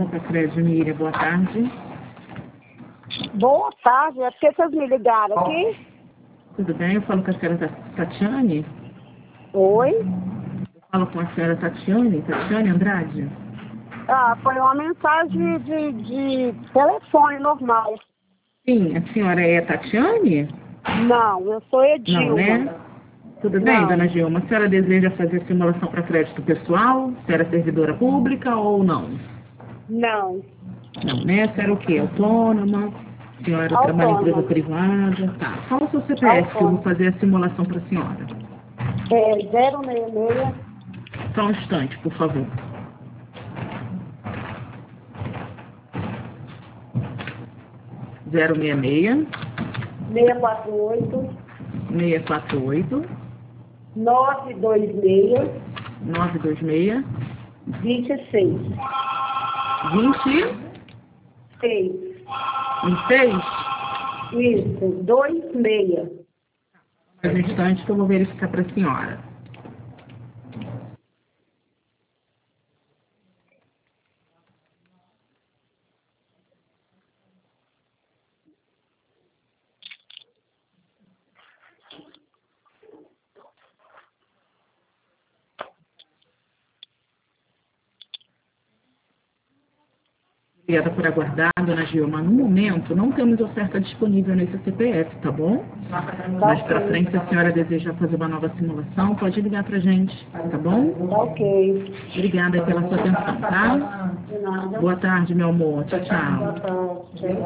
simulação para crédito, Miriam. Boa tarde. Boa tarde, é porque vocês me ligaram aqui? Tudo bem? Eu falo com a senhora Tatiane? Oi? Eu falo com a senhora Tatiane Andrade? Ah, foi uma mensagem de telefone normal. Sim, a senhora é Tatiane? Não, eu sou Edilma. Não, né? Tudo bem, dona Gilma? A senhora deseja fazer simulação para crédito pessoal? A senhora é servidora pública ou não? Não. Não, né? A senhora é o quê? Autônoma? A senhora trabalha em empresa privada? Tá. Qual é o seu CPF que eu vou fazer a simulação para a senhora? É 066. Só um instante, por favor. Zero meia meia 648 648 926 926 26. 26? Isso, 26. Mais um instante que eu vou verificar para a senhora. Obrigada por aguardar, dona Gilma. No momento, não temos oferta disponível nesse CPF, tá bom? Mais para frente, se a senhora deseja fazer uma nova simulação, pode ligar para a gente, tá bom? Ok. Obrigada pela sua atenção, tá? De nada. Boa tarde, meu amor. Tchau, tchau. Boa tarde.